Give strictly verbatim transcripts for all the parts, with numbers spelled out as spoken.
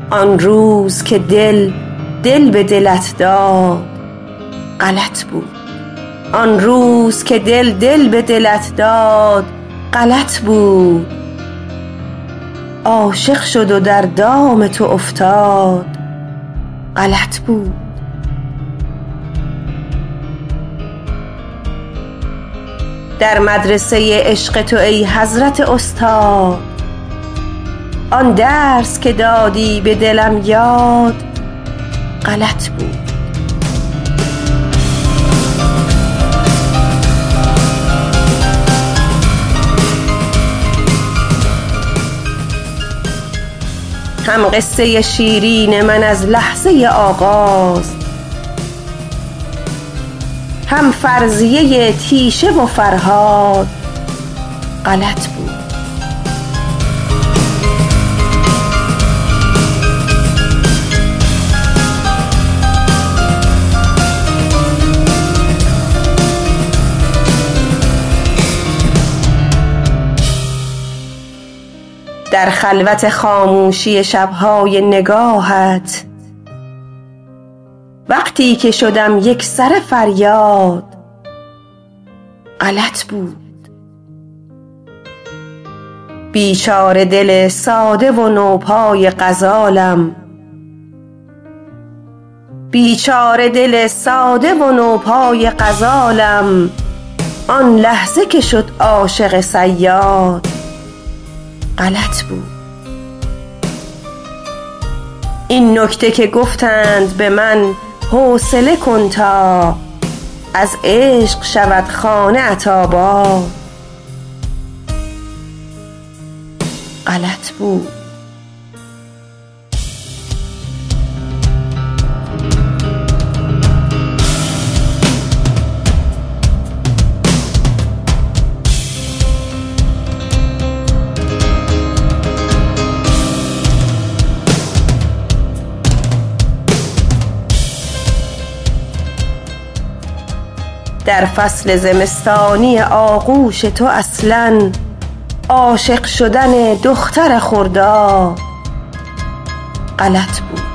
آن روز که دل دل به دلت داد غلط بود. آن روز که دل دل به دلت داد غلط بود. عاشق شد و در دام تو افتاد غلط بود. در مدرسه عشق تو ای حضرت استاد آن درس که دادی به دلم یاد غلط بود. هم قصه شیرین من از لحظه آغاز، هم فرضیه تیشه و فرهاد غلط بود. در خلوت خاموشی شبهای نگاهت وقتی که شدم یک سر فریاد غلط بود. بیچاره دل ساده و نوپای غزالم، بیچاره دل ساده و نوپای غزالم آن لحظه که شد عاشق صیاد غلط بود. این نکته که گفتند به من حوصله کن تا از عشق شود خانه ات آباد غلط بود. در فصل زمستانی آغوش تو اصلاً عاشق شدن دختر خرداد غلط بود.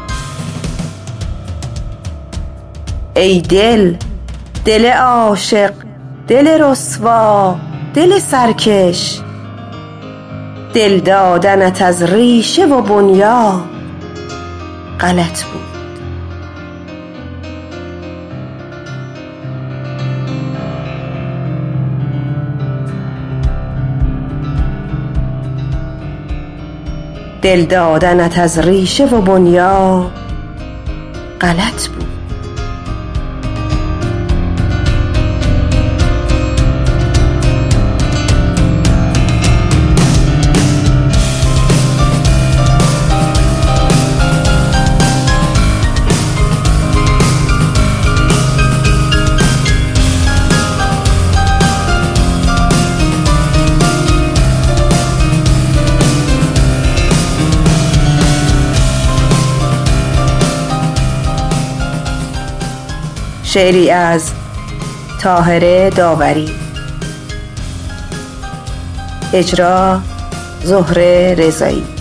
ای دل دل عاشق، دل رسوا، دل سرکش، دل دادنت از ریشه و بنیاد غلط بود. دل دادنت از ریشه و بنیاد غلط بود. شعری از طاهره داوری، اجرا زهره رضایی.